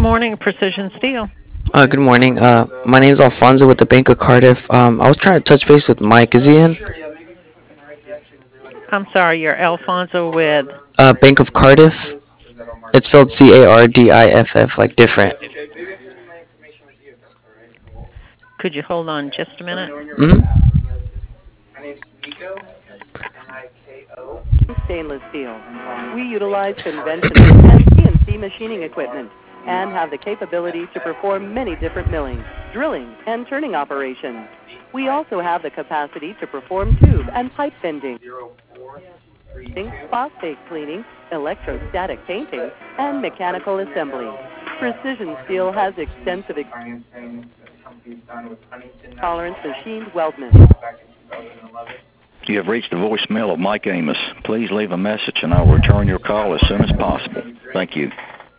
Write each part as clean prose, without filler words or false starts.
morning, Precision Steel. Good morning. My name is Alfonso with the Bank of Cardiff. I was trying to touch base with Mike. Is he in? I'm sorry, you're Alfonso with. Bank of Cardiff. It's spelled Cardiff, like different. Could you hold on just a minute? Hmm. Stainless steel. We utilize conventional and CNC machining equipment and have the capability to perform many different milling, drilling, and turning operations. We also have the capacity to perform tube and pipe bending, phosphate cleaning, electrostatic painting, and mechanical assembly. Precision Steel has extensive tolerance machined weldment. You have reached the voicemail of Mike Amos. Please leave a message and I will return your call as soon as possible. Thank you.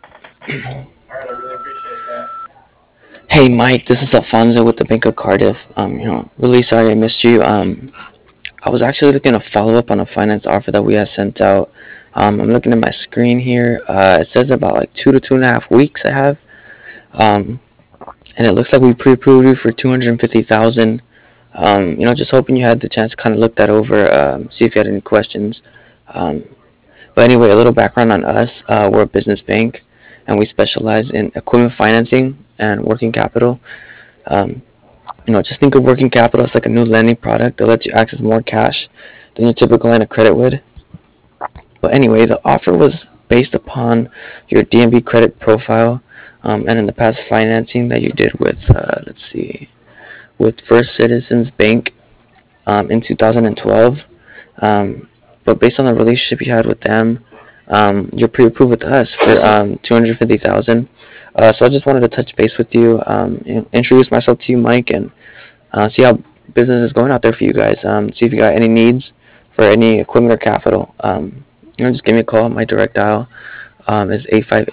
Hey, Mike. This is Alfonso with the Bank of Cardiff. Really sorry I missed you. I was actually looking to follow up on a finance offer that we had sent out. I'm looking at my screen here. It says about like 2 to 2.5 weeks I have. Um, and it looks like we pre-approved you for 250,000. Just hoping you had the chance to kind of look that over, see if you had any questions. Um, but anyway, a little background on us. We're a business bank, and we specialize in equipment financing and working capital. Um, just think of working capital as like a new lending product that lets you access more cash than your typical line of credit would. But anyway, the offer was based upon your DMV credit profile, and in the past financing that you did with, let's see, with First Citizens Bank in 2012. Um, but based on the relationship you had with them, you're pre-approved with us for 250,000. So I just wanted to touch base with you, introduce myself to you, Mike, and see how business is going out there for you guys. See if you got any needs for any equipment or capital. Just give me a call. My direct dial is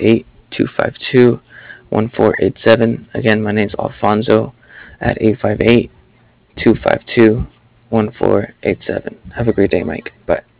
858-252-1487. Again, my name's Alfonso at 858-252-1487. Have a great day, Mike. Bye.